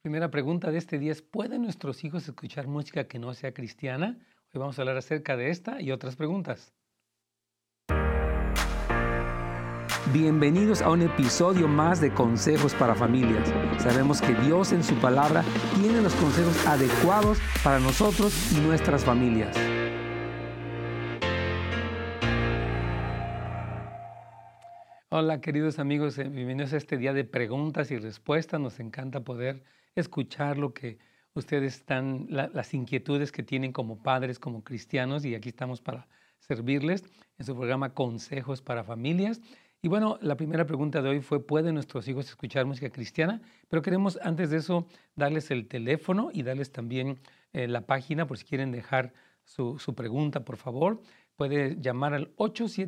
Primera pregunta de este día es, ¿pueden nuestros hijos escuchar música que no sea cristiana? Hoy vamos a hablar acerca de esta y otras preguntas. Bienvenidos a un episodio más de Consejos para Familias. Sabemos que Dios en su palabra tiene los consejos adecuados para nosotros y nuestras familias. Hola queridos amigos, bienvenidos a este día de preguntas y respuestas. Nos encanta poder escuchar lo que ustedes están, las inquietudes que tienen como padres, como cristianos, y aquí estamos para servirles en su programa Consejos para Familias. Y bueno, la primera pregunta de hoy fue, ¿pueden nuestros hijos escuchar música cristiana? Pero queremos antes de eso darles el teléfono y darles también la página por si quieren dejar su pregunta, por favor. Puede llamar al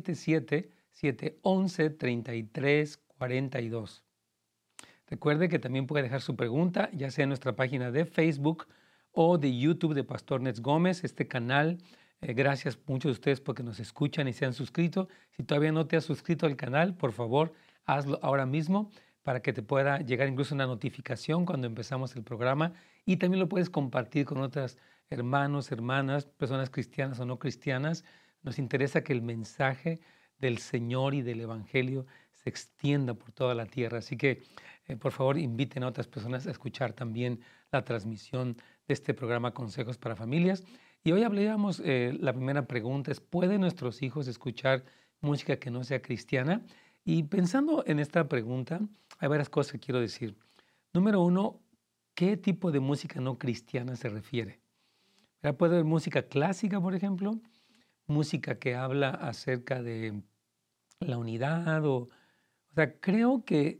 877-711-3342. Recuerde que también puede dejar su pregunta, ya sea en nuestra página de Facebook o de YouTube de Pastor Nets Gómez, este canal. Gracias muchos de ustedes porque nos escuchan y se han suscrito. Si todavía no te has suscrito al canal, por favor, hazlo ahora mismo para que te pueda llegar incluso una notificación cuando empezamos el programa. Y también lo puedes compartir con otros hermanos, hermanas, personas cristianas o no cristianas. Nos interesa que el mensaje del Señor y del Evangelio se extienda por toda la tierra. Así que, por favor, inviten a otras personas a escuchar también la transmisión de este programa Consejos para Familias. Y hoy hablábamos, la primera pregunta es, ¿pueden nuestros hijos escuchar música que no sea cristiana? Y pensando en esta pregunta, hay varias cosas que quiero decir. Número uno, ¿qué tipo de música no cristiana se refiere? Puede haber música clásica, por ejemplo, música que habla acerca de la unidad o sea, creo que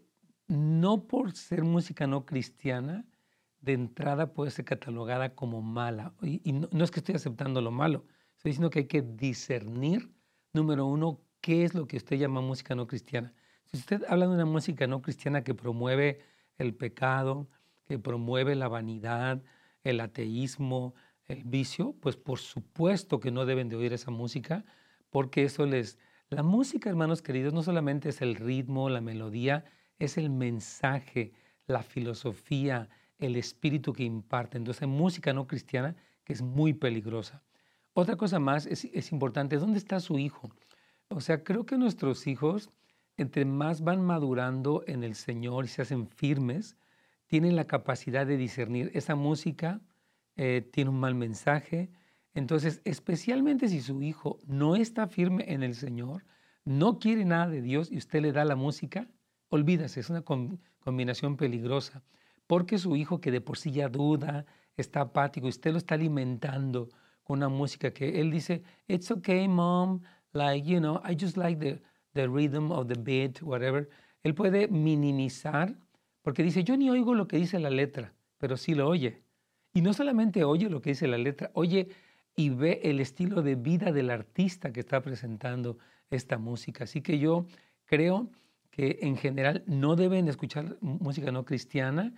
no por ser música no cristiana, de entrada puede ser catalogada como mala. Y no es que estoy aceptando lo malo, estoy diciendo que hay que discernir, número uno, qué es lo que usted llama música no cristiana. Si usted habla de una música no cristiana que promueve el pecado, que promueve la vanidad, el ateísmo, el vicio, pues por supuesto que no deben de oír esa música, porque eso les... La música, hermanos queridos, no solamente es el ritmo, la melodía, es el mensaje, la filosofía, el espíritu que imparte. Entonces hay música no cristiana que es muy peligrosa. Otra cosa más es importante, ¿dónde está su hijo? O sea, creo que nuestros hijos, entre más van madurando en el Señor y se hacen firmes, tienen la capacidad de discernir. Esa música tiene un mal mensaje. Entonces, especialmente si su hijo no está firme en el Señor, no quiere nada de Dios y usted le da la música, olvídase, es una combinación peligrosa. Porque su hijo que de por sí ya duda, está apático, y usted lo está alimentando con una música que él dice, it's okay, mom, like, I just like the rhythm of the beat, whatever. Él puede minimizar, porque dice, yo ni oigo lo que dice la letra, pero sí lo oye. Y no solamente oye lo que dice la letra, oye y ve el estilo de vida del artista que está presentando esta música. Así que yo creo que en general no deben escuchar música no cristiana.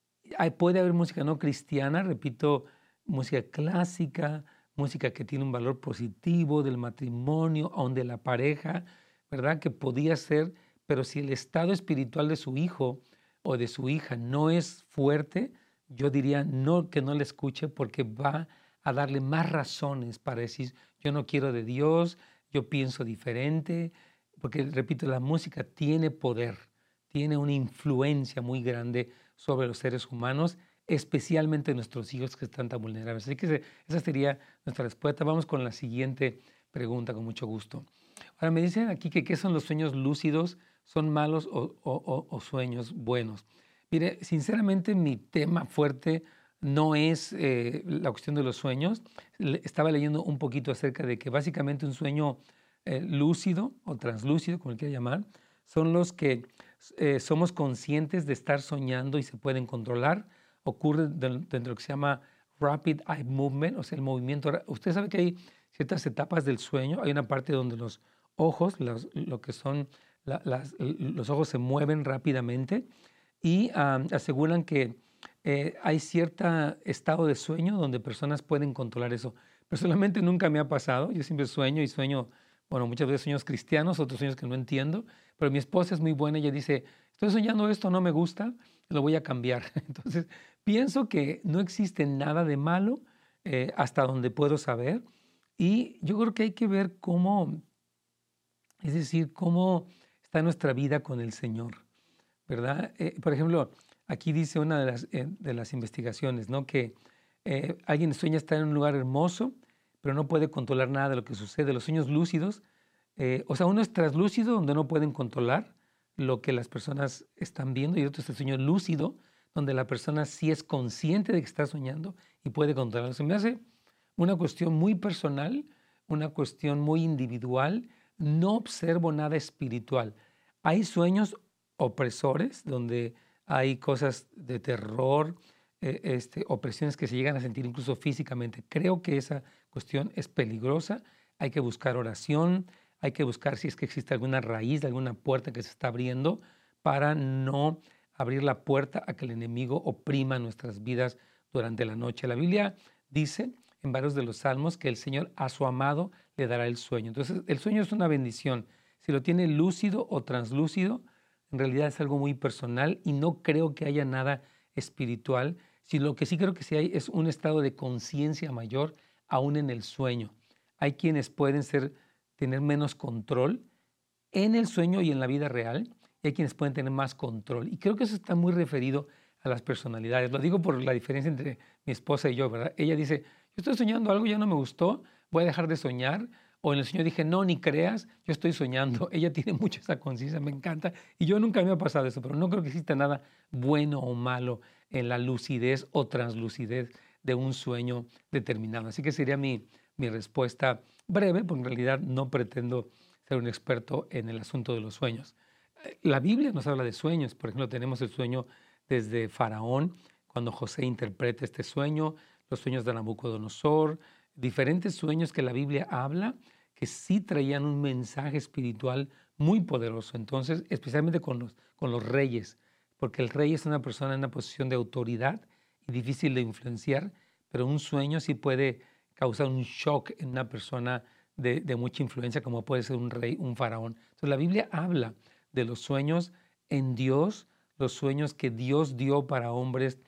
Puede haber música no cristiana, repito, música clásica, música que tiene un valor positivo del matrimonio, aun de la pareja, ¿verdad? Que podía ser, pero si el estado espiritual de su hijo o de su hija no es fuerte, yo diría no, que no le escuche porque va a darle más razones para decir, yo no quiero de Dios, yo pienso diferente, porque repito, la música tiene poder, tiene una influencia muy grande sobre los seres humanos, especialmente nuestros hijos que están tan vulnerables. Así que esa sería nuestra respuesta. Vamos con la siguiente pregunta, con mucho gusto. Ahora, me dicen aquí que ¿qué son los sueños lúcidos? ¿Son malos o sueños buenos? Mire, sinceramente mi tema fuerte no es la cuestión de los sueños. Estaba leyendo un poquito acerca de que básicamente un sueño lúcido o translúcido, como le quiera llamar, son los que somos conscientes de estar soñando y se pueden controlar. Ocurre dentro de lo que se llama Rapid Eye Movement, o sea, el movimiento. Usted sabe que hay ciertas etapas del sueño. Hay una parte donde los ojos, lo que son los ojos se mueven rápidamente y aseguran que hay cierto estado de sueño donde personas pueden controlar eso. Personalmente nunca me ha pasado. Yo siempre sueño y sueño, bueno, muchas veces sueños cristianos, otros sueños que no entiendo, pero mi esposa es muy buena. Ella dice, estoy soñando esto, no me gusta. lo voy a cambiar. Entonces, pienso que no existe nada de malo hasta donde puedo saber. Y yo creo que hay que ver cómo, es decir, cómo está nuestra vida con el Señor, ¿verdad? Por ejemplo, aquí dice una de las investigaciones, ¿no? Que alguien sueña estar en un lugar hermoso, pero no puede controlar nada de lo que sucede. Los sueños lúcidos, o sea, uno es traslúcido, donde no pueden controlar lo que las personas están viendo, y otro es el sueño lúcido, donde la persona sí es consciente de que está soñando y puede controlarlo. Se me hace una cuestión muy personal, una cuestión muy individual. No observo nada espiritual. Hay sueños opresores donde hay cosas de terror, opresiones que se llegan a sentir incluso físicamente. Creo que esa cuestión es peligrosa. Hay que buscar oración, hay que buscar si es que existe alguna raíz, alguna puerta que se está abriendo para no abrir la puerta a que el enemigo oprima nuestras vidas durante la noche. La Biblia dice en varios de los salmos que el Señor a su amado le dará el sueño. Entonces, el sueño es una bendición. Si lo tiene lúcido o translúcido, en realidad es algo muy personal y no creo que haya nada espiritual. Si lo que sí creo que sí hay es un estado de conciencia mayor aún en el sueño. Hay quienes pueden tener menos control en el sueño y en la vida real, y hay quienes pueden tener más control. Y creo que eso está muy referido a las personalidades. Lo digo por la diferencia entre mi esposa y yo, ¿verdad? Ella dice, yo estoy soñando algo, ya no me gustó, voy a dejar de soñar. O en el sueño dije, no, ni creas, yo estoy soñando. Ella tiene mucho esa conciencia, me encanta. Y yo nunca me ha pasado eso, pero no creo que exista nada bueno o malo en la lucidez o translucidez de un sueño determinado. Así que sería mi respuesta breve, porque en realidad no pretendo ser un experto en el asunto de los sueños. La Biblia nos habla de sueños. Por ejemplo, tenemos el sueño desde Faraón, cuando José interpreta este sueño, los sueños de Nabucodonosor, diferentes sueños que la Biblia habla que sí traían un mensaje espiritual muy poderoso. Entonces, especialmente con los reyes, porque el rey es una persona en una posición de autoridad y difícil de influenciar, pero un sueño sí puede causar un shock en una persona de mucha influencia, como puede ser un rey, un faraón. Entonces, la Biblia habla de los sueños en Dios, los sueños que Dios dio para hombres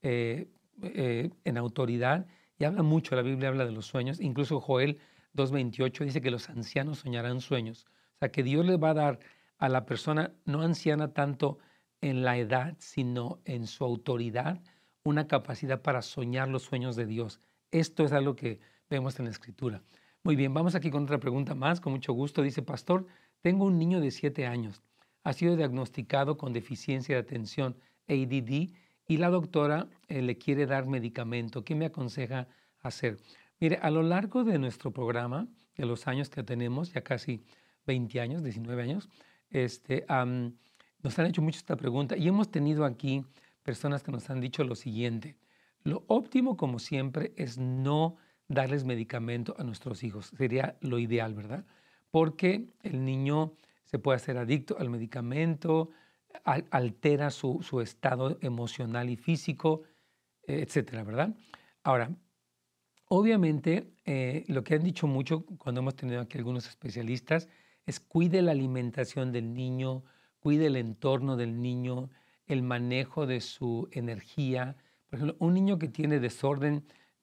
en autoridad, y habla mucho, la Biblia habla de los sueños, incluso Joel 2:28 dice que los ancianos soñarán sueños, o sea que Dios le va a dar a la persona no anciana tanto en la edad, sino en su autoridad, una capacidad para soñar los sueños de Dios. Esto es algo que vemos en la Escritura. Muy bien, vamos aquí con otra pregunta más, con mucho gusto. Dice, pastor, tengo un niño de 7 años. Ha sido diagnosticado con deficiencia de atención, ADD, y la doctora le quiere dar medicamento. ¿Qué me aconseja hacer? Mire, a lo largo de nuestro programa, de los años que tenemos, ya casi 20 años, 19 años, nos han hecho mucho esta pregunta y hemos tenido aquí personas que nos han dicho lo siguiente. Lo óptimo, como siempre, es no darles medicamento a nuestros hijos. Sería lo ideal, ¿verdad? Porque el niño se puede hacer adicto al medicamento, altera su estado emocional y físico, etcétera, ¿verdad? Ahora, obviamente, lo que han dicho mucho cuando hemos tenido aquí algunos especialistas es cuide la alimentación del niño, cuide el entorno del niño, el manejo de su energía. Por ejemplo, un niño que tiene desorden,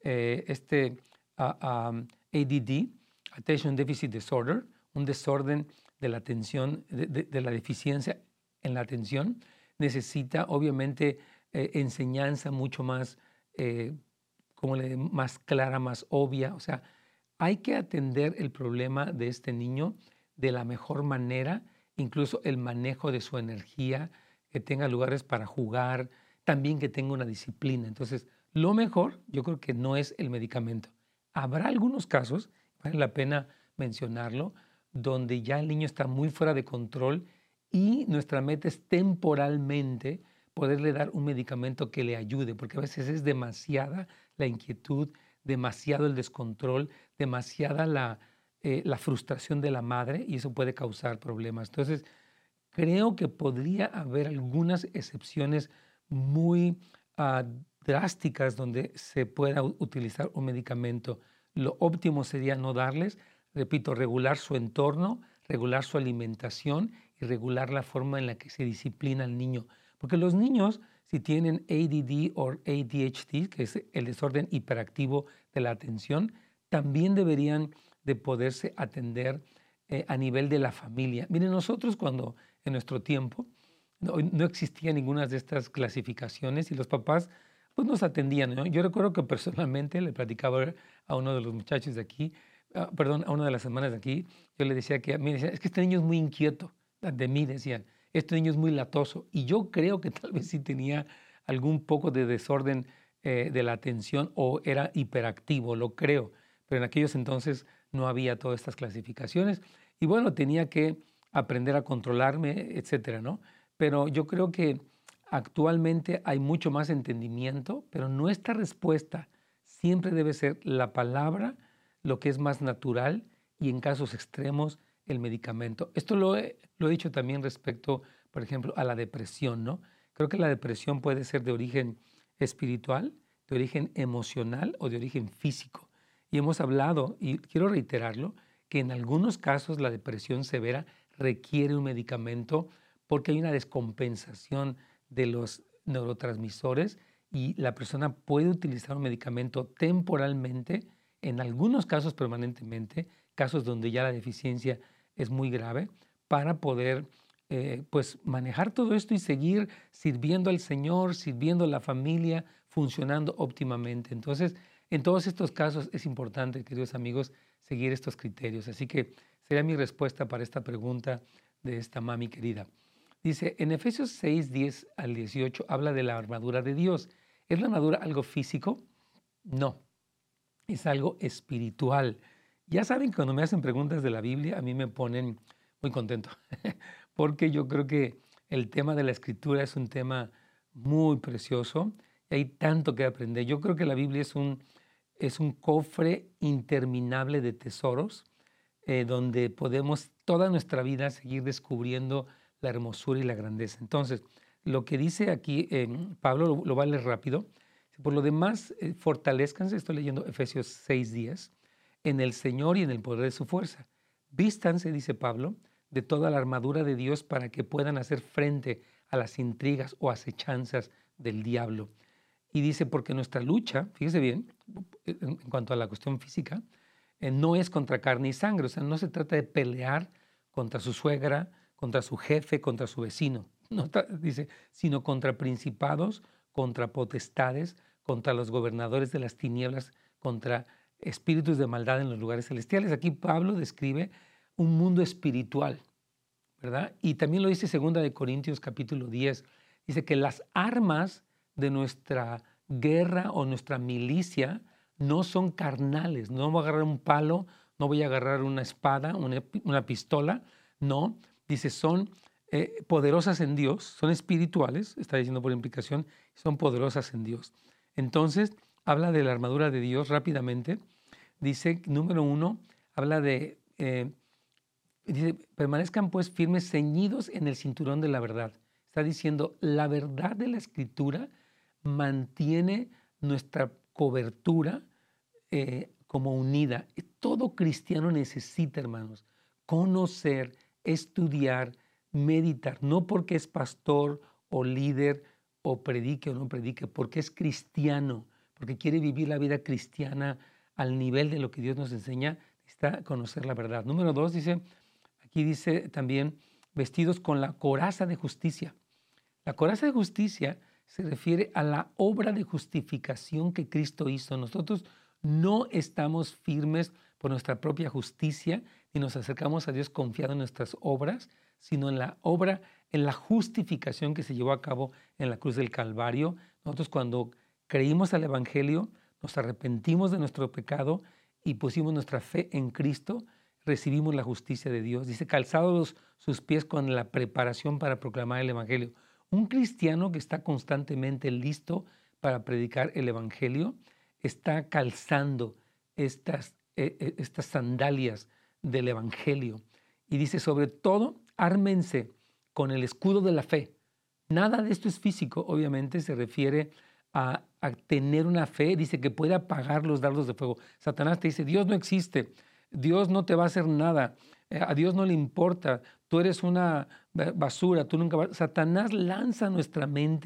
ADD, Attention Deficit Disorder, un desorden de la atención, de la deficiencia en la atención, necesita obviamente enseñanza mucho más más clara, más obvia. O sea, hay que atender el problema de este niño de la mejor manera, incluso el manejo de su energía, que tenga lugares para jugar, también que tenga una disciplina. Entonces, lo mejor yo creo que no es el medicamento. Habrá algunos casos, vale la pena mencionarlo, donde ya el niño está muy fuera de control y nuestra meta es temporalmente poderle dar un medicamento que le ayude, porque a veces es demasiada la inquietud, demasiado el descontrol, demasiada la frustración de la madre y eso puede causar problemas. Entonces, creo que podría haber algunas excepciones muy drásticas donde se pueda utilizar un medicamento. Lo óptimo sería no darles, repito, regular su entorno, regular su alimentación y regular la forma en la que se disciplina al niño. Porque los niños, si tienen ADD o ADHD, que es el desorden hiperactivo de la atención, también deberían de poderse atender a nivel de la familia. Miren, nosotros cuando en nuestro tiempo no existía ninguna de estas clasificaciones y los papás pues nos atendían, ¿no? Yo recuerdo que personalmente le platicaba a uno de los muchachos de aquí, perdón, a una de las hermanas de aquí, yo le decía que, mire, es que este niño es muy inquieto, de mí decían, este niño es muy latoso. Y yo creo que tal vez sí tenía algún poco de desorden de la atención o era hiperactivo, lo creo. Pero en aquellos entonces no había todas estas clasificaciones. Y bueno, tenía que aprender a controlarme, etcétera, ¿no? Pero yo creo que actualmente hay mucho más entendimiento, pero nuestra respuesta siempre debe ser la palabra, lo que es más natural y en casos extremos el medicamento. Esto lo he dicho también respecto, por ejemplo, a la depresión, ¿no? Creo que la depresión puede ser de origen espiritual, de origen emocional o de origen físico. Y hemos hablado, y quiero reiterarlo, que en algunos casos la depresión severa requiere un medicamento porque hay una descompensación de los neurotransmisores y la persona puede utilizar un medicamento temporalmente, en algunos casos permanentemente, casos donde ya la deficiencia es muy grave, para poder pues manejar todo esto y seguir sirviendo al Señor, sirviendo a la familia, funcionando óptimamente. Entonces, en todos estos casos es importante, queridos amigos, seguir estos criterios. Así que sería mi respuesta para esta pregunta de esta mami querida. Dice, en Efesios 6, 10 al 18 habla de la armadura de Dios. ¿Es la armadura algo físico? No, es algo espiritual. Ya saben que cuando me hacen preguntas de la Biblia, a mí me ponen muy contento, porque yo creo que el tema de la escritura es un tema muy precioso y hay tanto que aprender. Yo creo que la Biblia es un cofre interminable de tesoros donde podemos toda nuestra vida seguir descubriendo la hermosura y la grandeza. Entonces, lo que dice aquí Pablo, lo va a leer rápido. Por lo demás, fortalezcanse, estoy leyendo Efesios 6:10, en el Señor y en el poder de su fuerza. Vístanse, dice Pablo, de toda la armadura de Dios para que puedan hacer frente a las intrigas o acechanzas del diablo. Y dice, porque nuestra lucha, fíjese bien, en cuanto a la cuestión física, no es contra carne y sangre, o sea, no se trata de pelear contra su suegra, contra su jefe, contra su vecino, no dice, sino contra principados, contra potestades, contra los gobernadores de las tinieblas, contra espíritus de maldad en los lugares celestiales. Aquí Pablo describe un mundo espiritual, ¿verdad? Y también lo dice 2 Corintios capítulo 10, dice que las armas de nuestra guerra o nuestra milicia no son carnales, no voy a agarrar un palo, no voy a agarrar una espada, una pistola, no, dice son poderosas en Dios, son espirituales, está diciendo por implicación, son poderosas en Dios. Entonces, habla de la armadura de Dios rápidamente, dice, número 1, habla de, dice, permanezcan pues firmes, ceñidos en el cinturón de la verdad. Está diciendo, la verdad de la Escritura mantiene nuestra cobertura como unida. Todo cristiano necesita, hermanos, conocer, estudiar, meditar, no porque es pastor o líder o predique o no predique, porque es cristiano, porque quiere vivir la vida cristiana al nivel de lo que Dios nos enseña, necesita conocer la verdad. Número 2, aquí dice también, vestidos con la coraza de justicia. La coraza de justicia se refiere a la obra de justificación que Cristo hizo. Nosotros no estamos firmes por nuestra propia justicia ni nos acercamos a Dios confiado en nuestras obras, sino en la obra, en la justificación que se llevó a cabo en la cruz del Calvario. Nosotros cuando creímos al Evangelio, nos arrepentimos de nuestro pecado y pusimos nuestra fe en Cristo, recibimos la justicia de Dios. Dice, calzados sus pies con la preparación para proclamar el Evangelio. Un cristiano que está constantemente listo para predicar el Evangelio está calzando estas sandalias del Evangelio. Y dice, sobre todo, ármense con el escudo de la fe. Nada de esto es físico, obviamente, se refiere a tener una fe, dice que puede apagar los dardos de fuego. Satanás te dice, Dios no existe, Dios no te va a hacer nada, a Dios no le importa, tú eres una basura, tú nunca vas. Satanás lanza a nuestra mente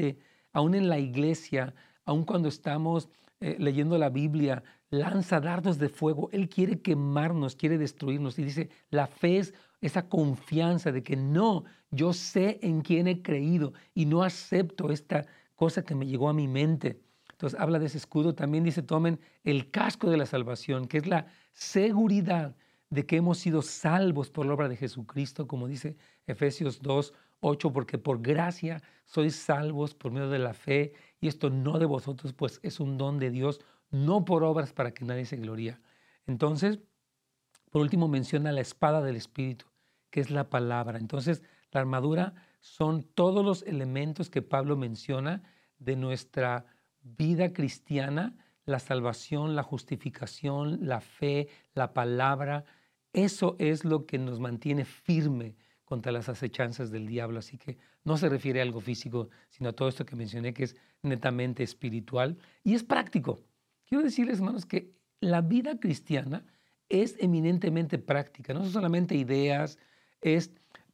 aún en la iglesia, aún cuando estamos leyendo la Biblia, lanza dardos de fuego. Él quiere quemarnos, quiere destruirnos. Y dice, la fe es esa confianza de que no, yo sé en quién he creído y no acepto esta cosa que me llegó a mi mente. Entonces habla de ese escudo. También dice, tomen el casco de la salvación, que es la seguridad de que hemos sido salvos por la obra de Jesucristo, como dice Efesios 2:8, porque por gracia sois salvos por medio de la fe, y esto no de vosotros, pues es un don de Dios, no por obras para que nadie se gloríe. Entonces, por último menciona la espada del Espíritu, que es la palabra. Entonces, la armadura son todos los elementos que Pablo menciona de nuestra vida cristiana, la salvación, la justificación, la fe, la palabra. Eso es lo que nos mantiene firme contra las acechanzas del diablo. Así que no se refiere a algo físico, sino a todo esto que mencioné, que es netamente espiritual y es práctico. Quiero decirles, hermanos, que la vida cristiana es eminentemente práctica, no son solamente ideas, es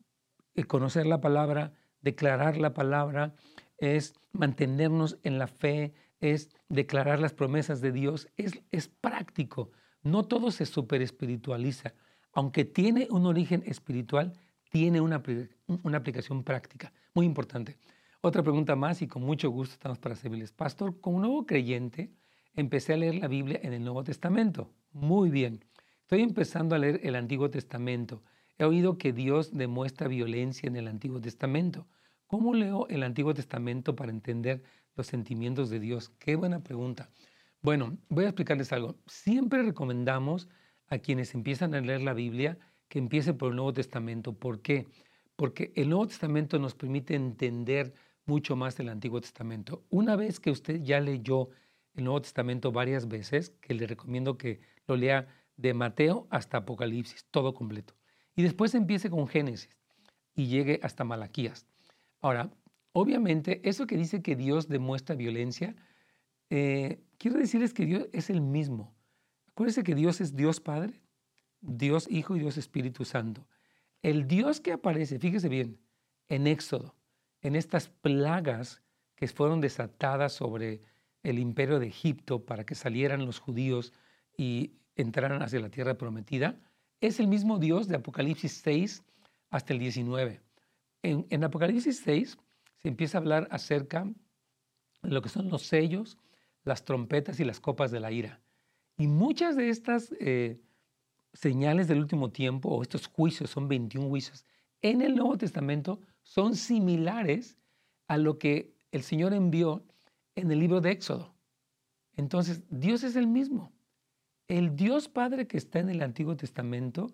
conocer la palabra, declarar la palabra, es mantenernos en la fe, es declarar las promesas de Dios, es práctico. No todo se superespiritualiza. Aunque tiene un origen espiritual, tiene una aplicación práctica. Muy importante. Otra pregunta más y con mucho gusto estamos para servirles. Pastor, como nuevo creyente, empecé a leer la Biblia en el Nuevo Testamento. Muy bien. Estoy empezando a leer el Antiguo Testamento. He oído que Dios demuestra violencia en el Antiguo Testamento. ¿Cómo leo el Antiguo Testamento para entender los sentimientos de Dios? Qué buena pregunta. Bueno, voy a explicarles algo. Siempre recomendamos a quienes empiezan a leer la Biblia que empiece por el Nuevo Testamento. ¿Por qué? Porque el Nuevo Testamento nos permite entender mucho más del Antiguo Testamento. Una vez que usted ya leyó el Nuevo Testamento varias veces, que le recomiendo que lo lea de Mateo hasta Apocalipsis, todo completo. Y después empiece con Génesis y llegue hasta Malaquías. Ahora, obviamente, eso que dice que Dios demuestra violencia, quiero decirles que Dios es el mismo. Acuérdense que Dios es Dios Padre, Dios Hijo y Dios Espíritu Santo. El Dios que aparece, fíjese bien, en Éxodo, en estas plagas que fueron desatadas sobre el imperio de Egipto para que salieran los judíos y entraran hacia la tierra prometida, es el mismo Dios de Apocalipsis 6 hasta el 19. En Apocalipsis 6 se empieza a hablar acerca de lo que son los sellos, las trompetas y las copas de la ira. Y muchas de estas señales del último tiempo, o estos juicios, son 21 juicios, en el Nuevo Testamento son similares a lo que el Señor envió en el libro de Éxodo. Entonces, Dios es el mismo. El Dios Padre que está en el Antiguo Testamento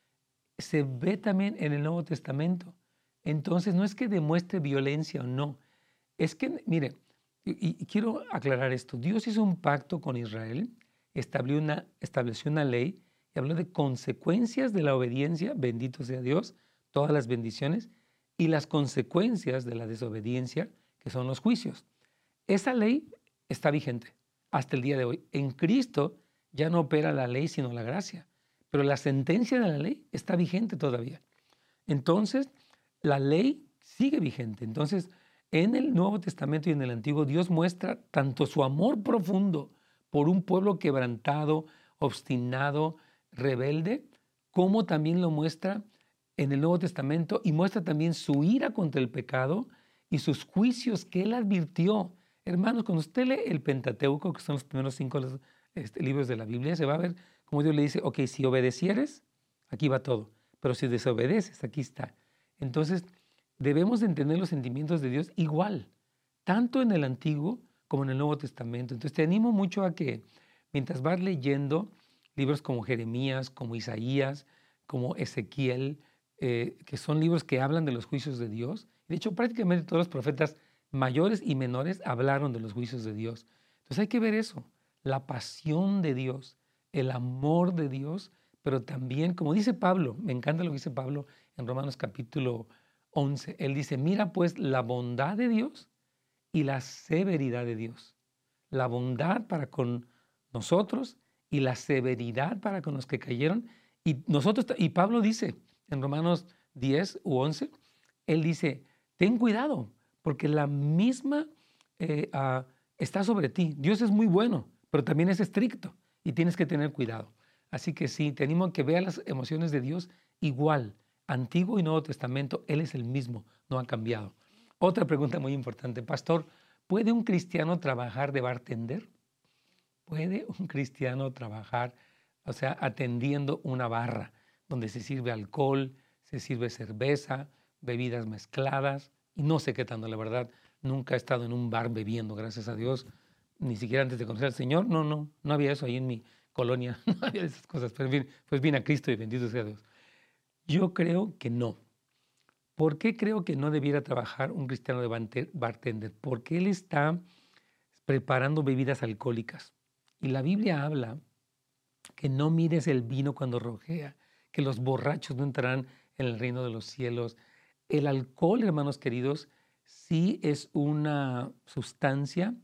se ve también en el Nuevo Testamento. Entonces, no es que demuestre violencia o no. Es que, mire, y quiero aclarar esto. Dios hizo un pacto con Israel, estableció una ley y habló de consecuencias de la obediencia, bendito sea Dios, todas las bendiciones, y las consecuencias de la desobediencia, que son los juicios. Esa ley está vigente hasta el día de hoy. En Cristo ya no opera la ley, sino la gracia. Pero la sentencia de la ley está vigente todavía. Entonces, la ley sigue vigente. Entonces, en el Nuevo Testamento y en el Antiguo, Dios muestra tanto su amor profundo por un pueblo quebrantado, obstinado, rebelde, como también lo muestra en el Nuevo Testamento y muestra también su ira contra el pecado y sus juicios que Él advirtió. Hermanos, cuando usted lee el Pentateuco, que son los primeros 5 libros de la Biblia, se va a ver como Dios le dice, ok, si obedecieres, aquí va todo, pero si desobedeces, aquí está. Entonces, debemos de entender los sentimientos de Dios igual, tanto en el Antiguo como en el Nuevo Testamento. Entonces, te animo mucho a que mientras vas leyendo libros como Jeremías, como Isaías, como Ezequiel, que son libros que hablan de los juicios de Dios. De hecho, prácticamente todos los profetas mayores y menores hablaron de los juicios de Dios. Entonces hay que ver eso, la pasión de Dios, el amor de Dios, pero también, como dice Pablo, me encanta lo que dice Pablo en Romanos capítulo 11, él dice, mira pues la bondad de Dios y la severidad de Dios. La bondad para con nosotros y la severidad para con los que cayeron. Y Pablo dice en Romanos 10 u 11, él dice, ten cuidado, porque la misma está sobre ti. Dios es muy bueno, pero también es estricto y tienes que tener cuidado. Así que sí, te animo a que veas las emociones de Dios igual. Antiguo y Nuevo Testamento, Él es el mismo, no ha cambiado. Otra pregunta muy importante, pastor, ¿puede un cristiano trabajar de bartender? ¿Puede un cristiano trabajar, o sea, atendiendo una barra donde se sirve alcohol, se sirve cerveza, bebidas mezcladas? Y no sé qué tanto, la verdad, nunca he estado en un bar bebiendo, gracias a Dios, ni siquiera antes de conocer al Señor. No había eso ahí en mi colonia, no había esas cosas. Pero en fin, pues vine a Cristo y bendito sea Dios. Yo creo que no. ¿Por qué creo que no debiera trabajar un cristiano de bartender? Porque él está preparando bebidas alcohólicas. Y la Biblia habla que no mires el vino cuando rojea, que los borrachos no entrarán en el reino de los cielos. El alcohol, hermanos queridos, sí es una sustancia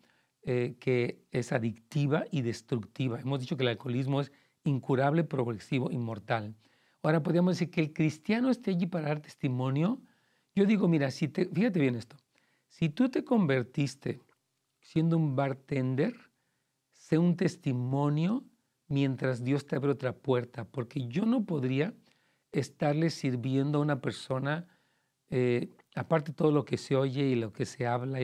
que es adictiva y destructiva. Hemos dicho que el alcoholismo es incurable, progresivo y mortal. Ahora podríamos decir que el cristiano esté allí para dar testimonio. Yo digo, mira, fíjate bien esto, si tú te convertiste siendo un bartender, sé un testimonio mientras Dios te abre otra puerta, porque yo no podría estarle sirviendo a una persona, aparte de todo lo que se oye y lo que se habla y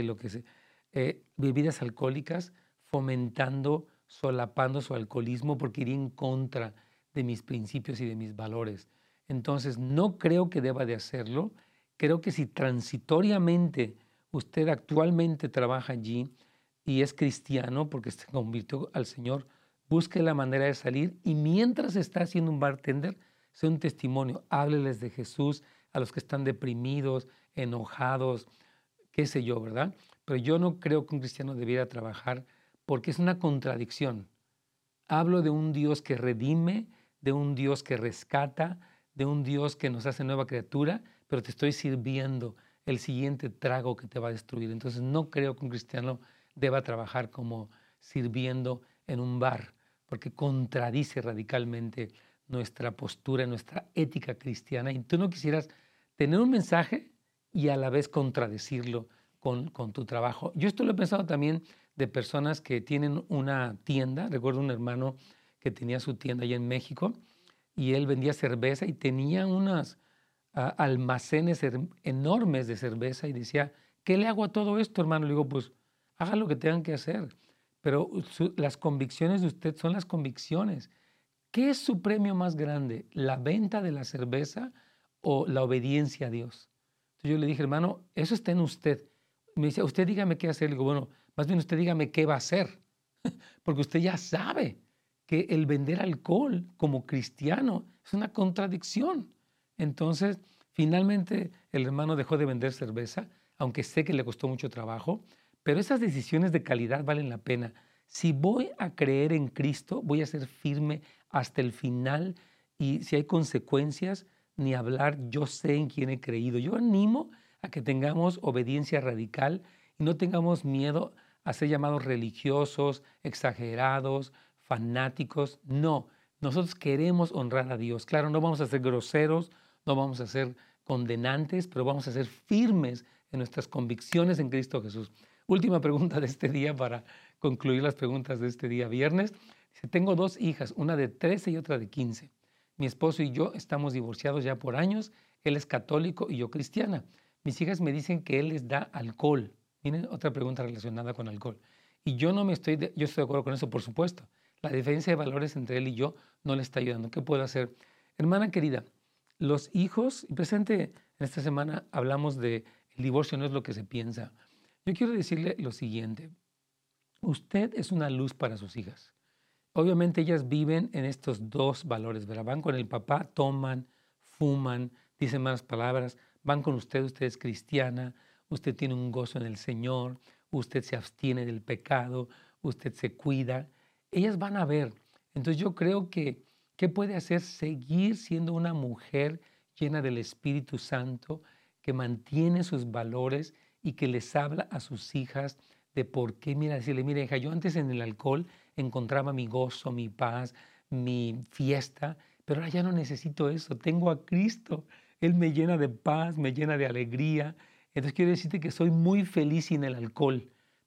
bebidas alcohólicas, fomentando, solapando su alcoholismo, porque iría en contra de mis principios y de mis valores. Entonces, no creo que deba de hacerlo. Creo que si transitoriamente usted actualmente trabaja allí y es cristiano porque se convirtió al Señor, busque la manera de salir y mientras está haciendo un bartender, sea un testimonio, hábleles de Jesús a los que están deprimidos, enojados, qué sé yo, ¿verdad? Pero yo no creo que un cristiano debiera trabajar porque es una contradicción. Hablo de un Dios que redime, de un Dios que rescata, de un Dios que nos hace nueva criatura, pero te estoy sirviendo el siguiente trago que te va a destruir. Entonces no creo que un cristiano deba trabajar como sirviendo en un bar, porque contradice radicalmente nuestra postura, nuestra ética cristiana. Y tú no quisieras tener un mensaje y a la vez contradecirlo con tu trabajo. Yo esto lo he pensado también de personas que tienen una tienda. Recuerdo un hermano que tenía su tienda allá en México y él vendía cerveza y tenía unos almacenes enormes de cerveza y decía, ¿qué le hago a todo esto, hermano? Le digo, pues haga lo que tengan que hacer, pero las convicciones de usted son las convicciones. ¿Qué es su premio más grande? ¿La venta de la cerveza o la obediencia a Dios? Entonces yo le dije, hermano, eso está en usted. Me dice, usted dígame qué hacer. Le digo, bueno, más bien usted dígame qué va a hacer, porque usted ya sabe que el vender alcohol como cristiano es una contradicción. Entonces, finalmente el hermano dejó de vender cerveza, aunque sé que le costó mucho trabajo, pero esas decisiones de calidad valen la pena. Si voy a creer en Cristo, voy a ser firme hasta el final y si hay consecuencias, ni hablar, yo sé en quién he creído. Yo animo a que tengamos obediencia radical y no tengamos miedo a ser llamados religiosos, exagerados, fanáticos. No, nosotros queremos honrar a Dios. Claro, no vamos a ser groseros, no vamos a ser condenantes, pero vamos a ser firmes en nuestras convicciones en Cristo Jesús. Última pregunta de este día para concluir las preguntas de este día viernes. Dice, tengo dos hijas, una de 13 y otra de 15. Mi esposo y yo estamos divorciados ya por años. Él es católico y yo cristiana. Mis hijas me dicen que él les da alcohol. Miren, otra pregunta relacionada con alcohol. Y yo no me estoy, yo estoy de acuerdo con eso, por supuesto. La diferencia de valores entre él y yo no le está ayudando. ¿Qué puedo hacer? Hermana querida, los hijos, y presente en esta semana hablamos de el divorcio no es lo que se piensa. Yo quiero decirle lo siguiente. Usted es una luz para sus hijas. Obviamente ellas viven en estos dos valores, ¿verdad? Van con el papá, toman, fuman, dicen malas palabras, van con usted, usted es cristiana, usted tiene un gozo en el Señor, usted se abstiene del pecado, usted se cuida. Ellas van a ver. Entonces yo creo que, ¿qué puede hacer? Seguir siendo una mujer llena del Espíritu Santo, que mantiene sus valores y que les habla a sus hijas de por qué, mira, decirle, mira, hija, yo antes en el alcohol encontraba mi gozo, mi paz, mi fiesta, pero ahora ya no necesito eso, tengo a Cristo, Él me llena de paz, me llena de alegría. Entonces quiero decirte que soy muy feliz sin el alcohol,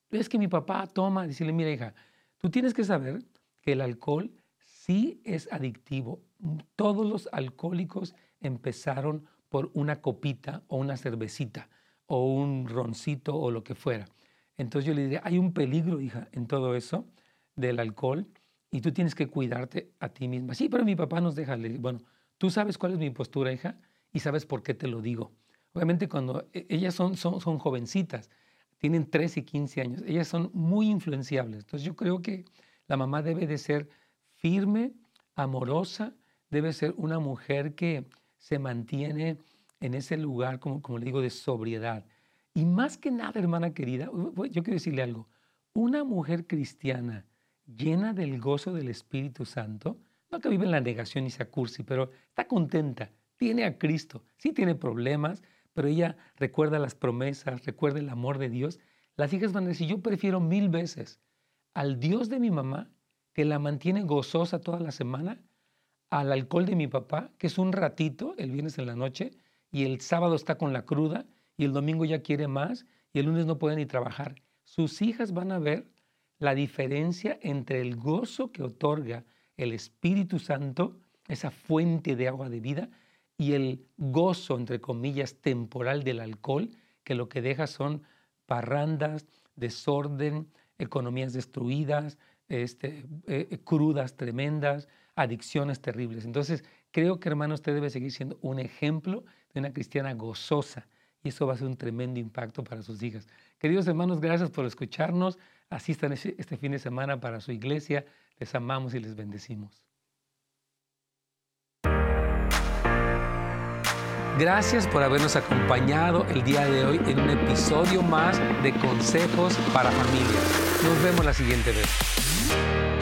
es que mi papá toma. Decirle, mira, hija, tú tienes que saber que el alcohol sí es adictivo. Todos los alcohólicos empezaron por una copita o una cervecita o un roncito o lo que fuera. Entonces yo le diría, hay un peligro, hija, en todo eso del alcohol y tú tienes que cuidarte a ti misma. Sí, pero mi papá nos deja. Le digo, bueno, tú sabes cuál es mi postura, hija, y sabes por qué te lo digo. Obviamente cuando ellas son jovencitas, tienen 13 y 15 años, ellas son muy influenciables. Entonces yo creo que la mamá debe de ser firme, amorosa, debe ser una mujer que se mantiene en ese lugar, como le digo, de sobriedad. Y más que nada, hermana querida, yo quiero decirle algo. Una mujer cristiana llena del gozo del Espíritu Santo, no que vive en la negación y sea cursi, pero está contenta, tiene a Cristo, sí tiene problemas, pero ella recuerda las promesas, recuerda el amor de Dios. Las hijas van a decir, yo prefiero 1000 veces al Dios de mi mamá, que la mantiene gozosa toda la semana, al alcohol de mi papá, que es un ratito, el viernes en la noche, y el sábado está con la cruda, y el domingo ya quiere más, y el lunes no puede ni trabajar. Sus hijas van a ver la diferencia entre el gozo que otorga el Espíritu Santo, esa fuente de agua de vida, y el gozo, entre comillas, temporal del alcohol, que lo que deja son parrandas, desorden, economías destruidas, crudas tremendas, adicciones terribles. Entonces, creo que, hermano, usted debe seguir siendo un ejemplo de una cristiana gozosa, y eso va a ser un tremendo impacto para sus hijas. Queridos hermanos, gracias por escucharnos. Asistan este fin de semana para su iglesia. Les amamos y les bendecimos. Gracias por habernos acompañado el día de hoy en un episodio más de Consejos para Familias. Nos vemos la siguiente vez.